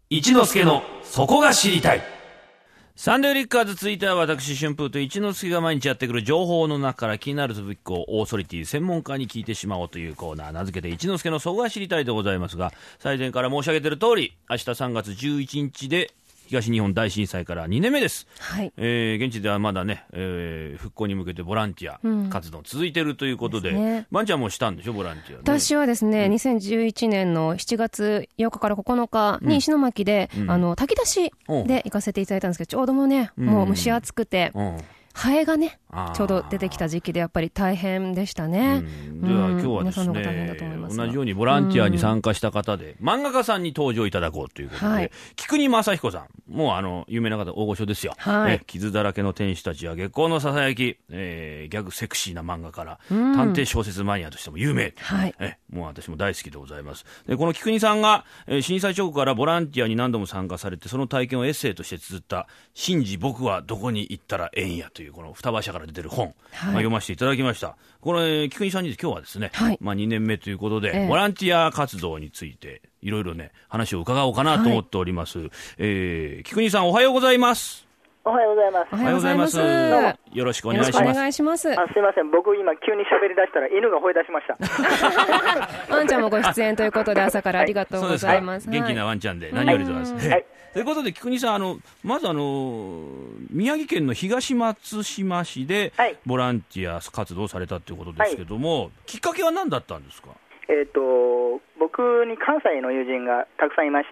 一之助のそこが知りたい。サンデーリッカーズツイッターは私春風と一之輔が毎日やってくる情報の中から気になるトピックをオーソリティ専門家に聞いてしまおうというコーナー、名付けて一之輔のそこが知りたいでございますが、最前から申し上げている通り、明日3月11日で東日本大震災から2年目です、はい。現地ではまだね、復興に向けてボランティア活動続いているということで、バンちゃんもしたんでしょ、ボランティア、ね。 私はですね、2011年の7月8日から9日に石巻で、炊き出しで行かせていただいたんですけど、ちょうどもうね、もう蒸し暑くて、ハエがねちょうど出てきた時期でやっぱり大変でしたね。 では今日はですね、同じようにボランティアに参加した方で、漫画家さんに登場いただこうということで、菊仁正彦さん、もう有名な方大御所ですよ、傷だらけの天使たちや月光のささやき、ギャグセクシーな漫画から、探偵小説マニアとしても有名、もう私も大好きでございます。でこの菊仁さんが、震災直後からボランティアに何度も参加されて、その体験をエッセイとして綴った信じ僕はどこに行ったらええんやというこの双葉社から出てる本、読ませていただきました。これ菊仁さんに今日はですね、2年目ということで、ボランティア活動についていろいろね話を伺おうかなと思っております。菊仁さんおはようございます。 おはようございます。 おはようございます。 よろしくお願いします。 お願いします。 すいません、僕今急に喋り出したら犬が吠え出しましたワンちゃんもご出演ということで朝からありがとうございます。 元気なワンちゃんで何よりでございます。ということで菊仁さん、まず宮城県の東松島市でボランティア活動をされたということですけども、きっかけは何だったんですか？ 僕に関西の友人がたくさんいまして、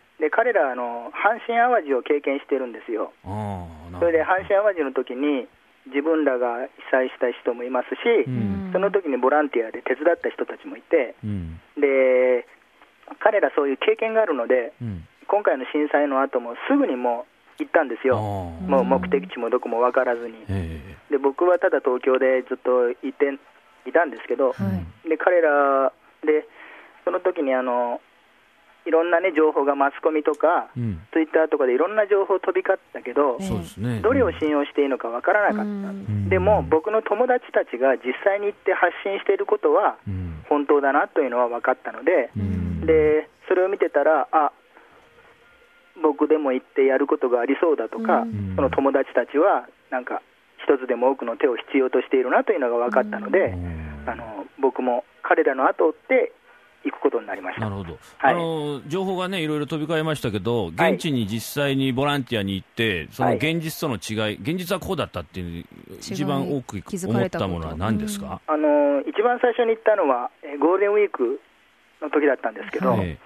で彼ら阪神・淡路を経験してるんですよ。それで阪神・淡路の時に自分らが被災した人もいますし、その時にボランティアで手伝った人たちもいて、で彼らそういう経験があるので、今回の震災の後もすぐにもう行ったんですよ。もう目的地もどこも分からずに、で僕はただ東京でずっといたんですけど、で彼らでその時にいろんな、ね、情報がマスコミとか、ツイッターとかでいろんな情報飛び交ったけど、どれを信用していいのかわからなかった。でも僕の友達たちが実際に行って発信していることは本当だなというのは分かったので、でそれを見てたら僕でも行ってやることがありそうだとか、その友達たちはなんか一つでも多くの手を必要としているなというのが分かったので、僕も彼らの後を追って行くことになりました。 なるほど、情報がねいろいろ飛び交いましたけど、現地に実際にボランティアに行って、その現実との違い、現実はこうだったっていう一番多く思ったものは何ですか？ 一番最初に行ったのはゴールデンウィークの時だったんですけど、とり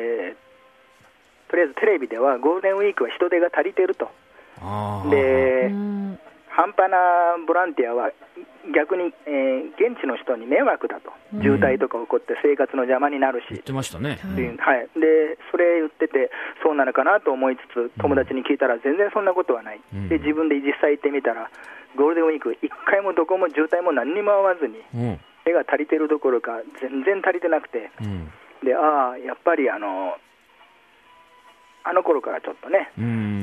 あえずテレビではゴールデンウィークは人手が足りていると。で半端なボランティアは逆に、現地の人に迷惑だと、渋滞とか起こって生活の邪魔になるし、 言ってましたね。 でそれ言っててそうなのかなと思いつつ、友達に聞いたら全然そんなことはない、で自分で実際行ってみたらゴールデンウィーク1回もどこも渋滞も何にも合わずに、手が足りてるどころか全然足りてなくて、でやっぱりあの頃からちょっとね、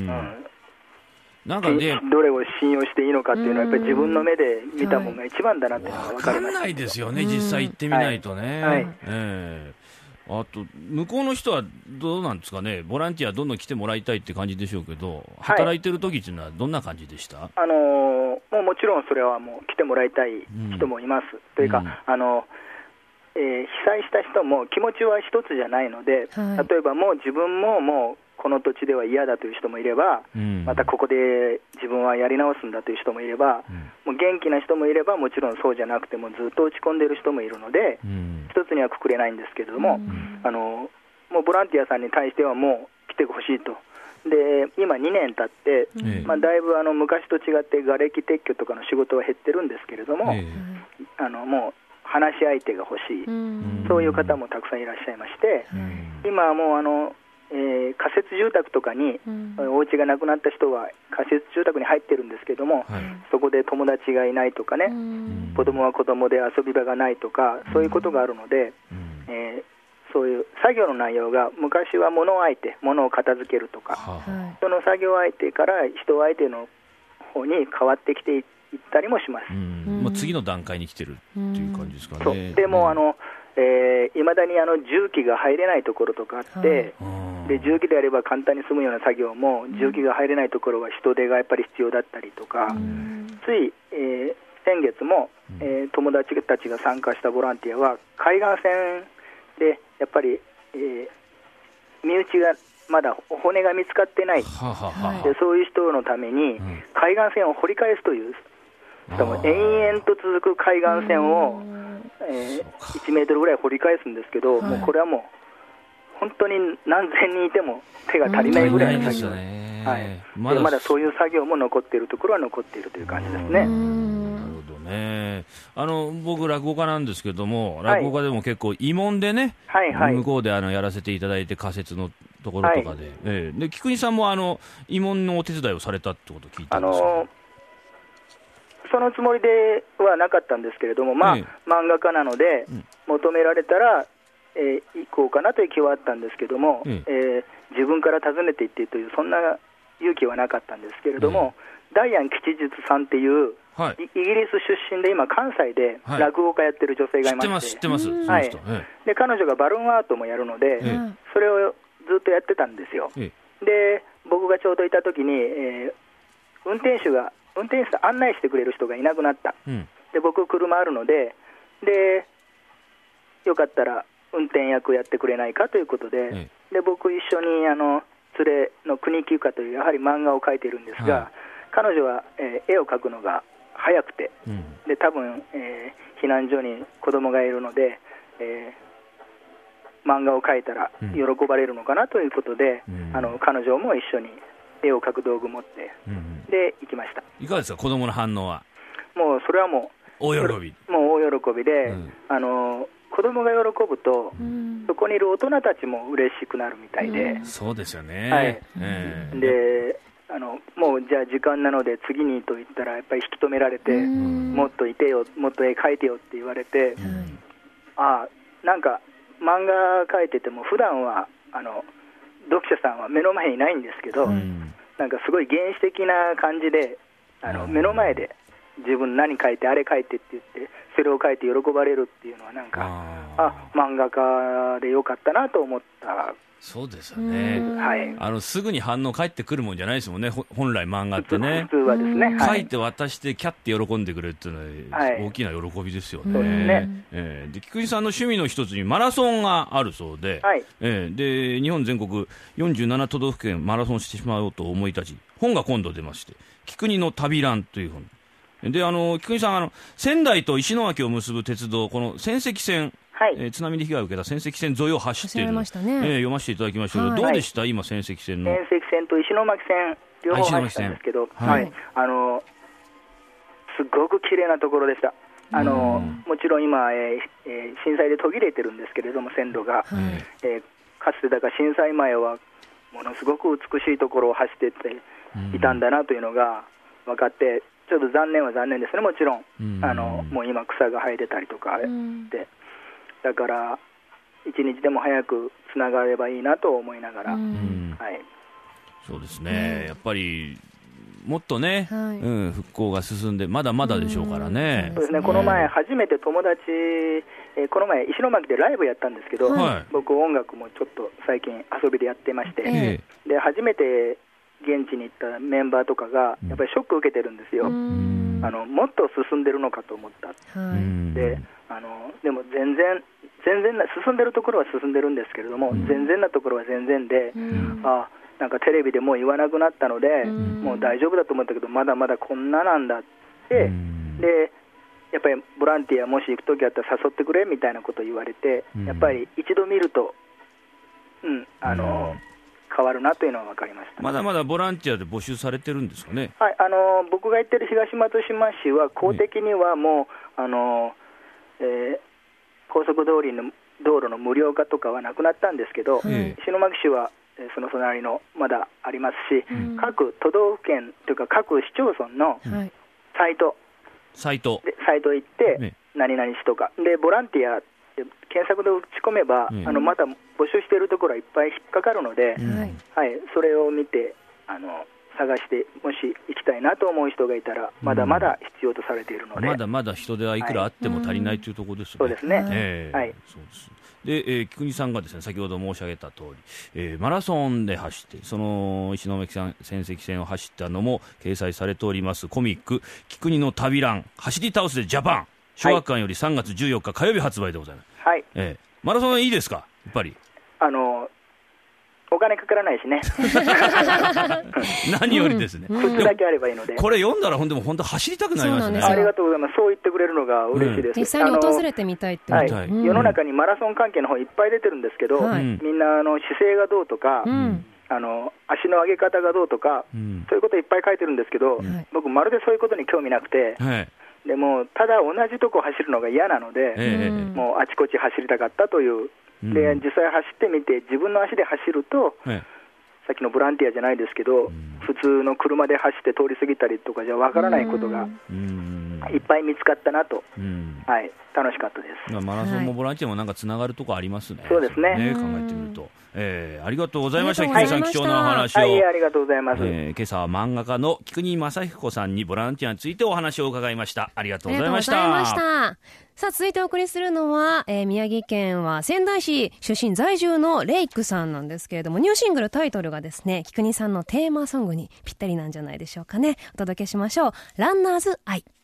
なんかね、 どれを信用していいのかっていうのはやっぱり自分の目で見たものが一番だなっていうのが分かりました。 分からないですよね、実際行ってみないとね。あと向こうの人はどうなんですかね、ボランティアどんどん来てもらいたいって感じでしょうけど、働いてる時っていうのはどんな感じでした？ もちろんそれはもう来てもらいたい人もいます、というか被災した人も気持ちは一つじゃないので、例えばもう自分ももうこの土地では嫌だという人もいれば、またここで自分はやり直すんだという人もいれば、もう元気な人もいれば、もちろんそうじゃなくてもずっと落ち込んでいる人もいるので、一つにはくくれないんですけれども、もうボランティアさんに対してはもう来てほしいと。で今2年経って、だいぶ昔と違って瓦礫撤去とかの仕事は減ってるんですけれども、もう話し相手が欲しい、そういう方もたくさんいらっしゃいまして、今はもう仮設住宅とかに、お家がなくなった人は仮設住宅に入ってるんですけども、そこで友達がいないとかね、子供は子供で遊び場がないとか、そういうことがあるので、そういう作業の内容が昔は物相手、物を片付けるとか、その作業相手から人相手の方に変わってきていったりもします。 もう次の段階に来てるっていう感じですかね。 でもいまだに重機が入れないところとかあって、 で重機であれば簡単に済むような作業も重機が入れないところは人手がやっぱり必要だったりとか、つい、先月も、友達たちが参加したボランティアは海岸線でやっぱり、身内がまだ骨が見つかってない、でそういう人のために海岸線を掘り返すという、しかも延々と続く海岸線を、1メートルぐらい掘り返すんですけど、もうこれはもう本当に何千人いても手が足りないぐらいの作業、まだそういう作業も残っているところは残っているという感じですね。 僕落語家なんですけども、落語家でも結構慰問でね、向こうでやらせていただいて仮設のところとかで、で菊西さんも慰問のお手伝いをされたってことを聞いたんですけど、 そのつもりではなかったんですけれども、漫画家なので求められたら、行こうかなという気はあったんですけども、自分から訪ねていってというそんな勇気はなかったんですけれども、ダイアン吉実さんっていう、イギリス出身で今関西で落語家やってる女性がいまして、 知ってます、 で彼女がバルーンアートもやるので、それをずっとやってたんですよ。で僕がちょうどいた時に、運転手さん案内してくれる人がいなくなった、で僕車あるので、よかったら運転役やってくれないかということで、で僕一緒に連れの国木ゆかというやはり漫画を描いているんですが、彼女は、絵を描くのが早くて、で多分、避難所に子供がいるので、漫画を描いたら喜ばれるのかなということで、彼女も一緒に絵を描く道具を持って、で行きました。 いかがですか、子供の反応は。 もうそれはもう大喜び、 もう大喜びで、子供が喜ぶと、そこにいる大人たちも嬉しくなるみたいで、 そうですよね、 でもうじゃあ時間なので次にと言ったらやっぱり引き止められて、もっといてよ、もっと絵描いてよって言われて、なんか漫画描いてても普段は読者さんは目の前にいないんですけど、なんかすごい原始的な感じで目の前で自分何描いてあれ描いてって言ってそれを描いて喜ばれるっていうのはなんか漫画家でよかったなと思った。 そうですよね、すぐに反応返ってくるもんじゃないですもんね、本来漫画ってね。 普通はですね、 書いて渡してキャッて喜んでくれるっていうのは大きな喜びですよね。で菊池さんの趣味の一つにマラソンがあるそうで、で日本全国47都道府県マラソンしてしまおうと思い立ち、本が今度出まして、菊池の旅ランという本で、菊池さん仙台と石巻を結ぶ鉄道、この仙石線、津波で被害を受けた仙石線沿いを走っている、読ませていただきましたけど、どうでした、今仙石線の。 仙石線と石巻線両方走ったんですけど、すごく綺麗なところでした。もちろん今、震災で途切れてるんですけれども線路が、かつてだから震災前はものすごく美しいところを走ってっていたんだなというのが分かって、ちょっと残念は残念ですね。もちろん、もう今草が生えてたりとかで、だから一日でも早くつながればいいなと思いながら、 そうですね、やっぱりもっとね、復興が進んでまだまだでしょうからね。 そうですね、この前初めて友達、この前石巻でライブやったんですけど、僕音楽もちょっと最近遊びでやってまして、で初めて現地に行ったメンバーとかがやっぱりショック受けてるんですよ。もっと進んでるのかと思った、でも全然進んでるところは進んでるんですけれども、全然なところは全然で、なんかテレビでもう言わなくなったので、もう大丈夫だと思ったけどまだまだこんななんだって、でやっぱりボランティアもし行くときあったら誘ってくれみたいなことを言われて、やっぱり一度見ると、変わるなというのは分かりました。 まだまだボランティアで募集されてるんですかね。 僕が行ってる東松島市は公的にはもう、高速道路の無料化とかはなくなったんですけど、石巻市はその隣のまだありますし、各都道府県というか各市町村のサイト行って、何々市とかでボランティア検索で打ち込めば、まだ募集しているところはいっぱい引っかかるので、それを見て探して、もし行きたいなと思う人がいたらまだまだ必要とされているので、 まだまだ人手はいくらあっても足りないというところですよね。 そうですね、 そうです。 で、菊池さんがですね、先ほど申し上げた通り、マラソンで走って、その石巻戦績戦を走ったのも掲載されておりますコミック、菊池の旅ラン、走り倒すでジャパン、小学館より3月14日火曜日発売でございます。 はい。 マラソンいいですか、やっぱり。 お金かからないしね。 何よりですね。 靴だけあればいいので。 これ読んだら本当走りたくなりますね。 ありがとうございます。そう言ってくれるのが嬉しいです。 実際に訪れてみたいって。 世の中にマラソン関係の本いっぱい出てるんですけど、みんな姿勢がどうとか、足の上げ方がどうとか、そういうこといっぱい書いてるんですけど、僕まるでそういうことに興味なくて、でもただ同じとこ走るのが嫌なので、もうあちこち走りたかったという。で実際走ってみて、自分の足で走ると、さっきのボランティアじゃないですけど、普通の車で走って通り過ぎたりとかじゃわからないことがいっぱい見つかったなと、楽しかったです。 マラソンもボランティアもなんかつながるとこありますね。 そうですね。 考えてみると、ありがとうございました。菊池さん、貴重なお話を。 ありがとうございます。 今朝は漫画家の菊池正彦さんにボランティアについてお話を伺いました。ありがとうございました。 さあ、続いてお送りするのは、宮城県は仙台市出身在住のレイクさんなんですけれども、ニューシングルタイトルがですね、菊池さんのテーマソングにぴったりなんじゃないでしょうかね。お届けしましょう。ランナーズアイ。